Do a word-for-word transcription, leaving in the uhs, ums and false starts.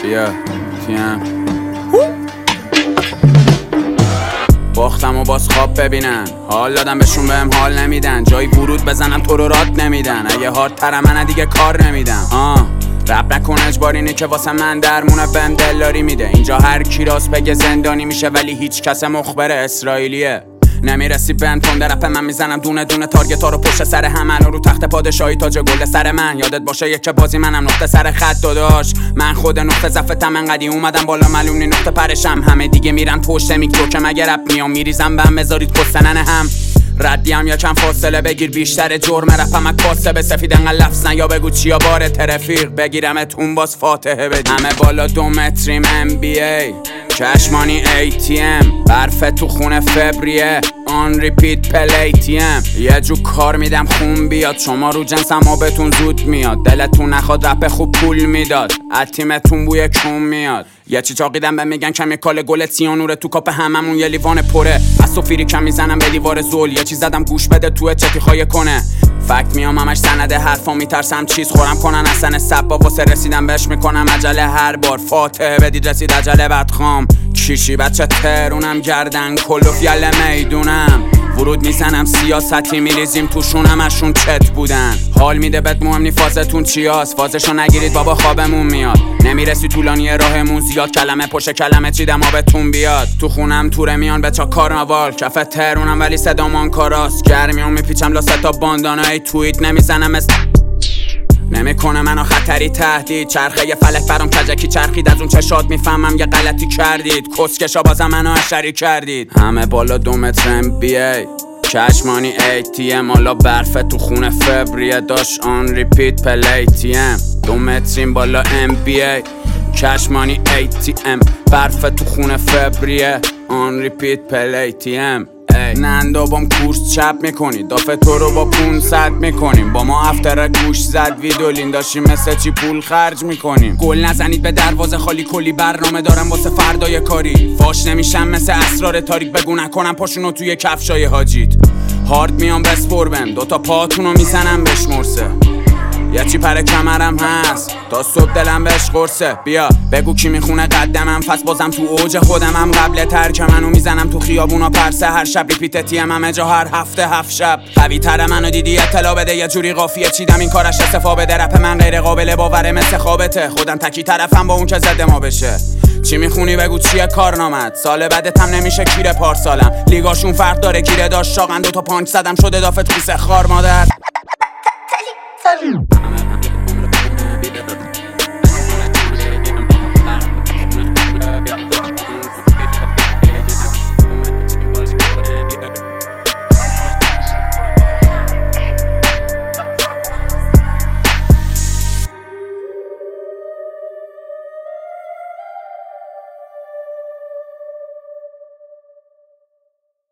بیا تیم باختم و باز خواب ببینن، حال دادم بهشون بهم حال نمیدن، جایی ورود بزنم تو رو راد نمیدن، اگه هارد تر من دیگه کار نمیدم. آه رب نکن اجبارینه که واسه من درمونه بهم دلداری میده، اینجا هر کی راست بگه زندانی میشه ولی هیچ کس مخبر اسرائیلیه. نمیرسی بهم تند رپ من میزنم دونه دونه تارگت ها رو پشت سر هم، الان رو تخت پادشاهی تاج گل سر من، یادت باشه یک بازی منم نقطه سر خط داداش، من خود نقطه ضعفتم انقدی اومدم بالا معلوم نی نقطه پرشم، همه دیگه میرن پشت میکرو که مگه رپ میام میریزم بهم بذارید پستنن هم ردیم یا کم فاصله بگیر بیشتر جرم رپم از کاسه به سفید انقدر لفظ نه یا بگو چیا باره ترفیق بگیرمتون باز فاتحه بدی. همه بالا دو متریم ام بی ای چشمانی ای تی ام برف تو خونه فبریه آن ریپیت پلی تی ام یه جو کار میدم خون بیاد شما رو جنس اما بهتون زود میاد دلتون نخواد رپ خوب پول میداد از تیمتون بوی کون میاد یه چی چاقیدم به میگن کمیکال گل سیانوره تو کاپ هممون یه لیوان پره از سفیری کم میزنم به دیوار زول یه چی زدم گوش بده تو چتی خواهی کنه فکت میام همش سنده حرفا میترسم چیز خورم کنن اصلا سبا واسه رسیدم بهش میکنم عجله هر بار فاتحه بدید رسید عجله بدخام کیشی بچه ترونم گردن کلوف یله میدونم ورود میزنم سیاستی میریزیم توشون همشون چت بودن حال میده بهت مهم نی فازتون چیاست فازشو نگیرید بابا خوابمون میاد نمیرسی طولانی راهمون زیاد کلمه پشت کلمه چیدم آبتون بیاد تو خونم توره میان بچا کارناوال کف ترونم ولی صدامان کاراست گرمیون میپیچم لاسه تا باندانای تویت نمیزنم است نمیکنه منو خطری تهدید چرخه یه فلک برام کجکی چرخید از اون چشات میفهمم یه غلطی کردید کسکشا بازم منو اشری کردید همه بالا دو متر ام بی ای چشمانی ای تی ام حالا برف تو خونه فبریه داشت آن ریپیت پلی تی ام دو متریم بالا ام بی ای چشمانی ای تی ام برف تو خونه فبریه آن ریپیت پلی تی ام نندا بام کورس چپ میکنی دافه تو رو با پونصد میکنیم با ما افتر گوش زد ویدولین داشتیم مثل چی پول خرج میکنیم گل نزنید به دروازه خالی کلی برنامه دارم واسه فردای کاری فاش نمیشم مثل اسرار تاریک بگو نکنم پاشونو توی کفشای حاجیت هارد میام بسپر بهم دوتا پاتونو میزنم بشمرسه یه چی پر کمرم هست تا صبح دلم بهش قرصه بیا بگو کی میخونه قدمم پس بازم تو اوج خودمم قبل ترک منو میزنم تو خیابونا پرسه هر شب ریپیت تیم همه جا هر هفته هفت شب قوی تر منو دیدی اطلاع بده یه جوری قافیه چیدم این کارش استفا بده رپ من غیر قابل باوره مثل خوابته خودم تکی طرفم با اون که زده ما بشه چی میخونی بگو چیه کارنامت سال بعدت هم نمیشه کیره پارسالم لیگاشون فرق داره گیره داشت شاقن دوتا پانچ زدم شده دافت کوسه خار مادر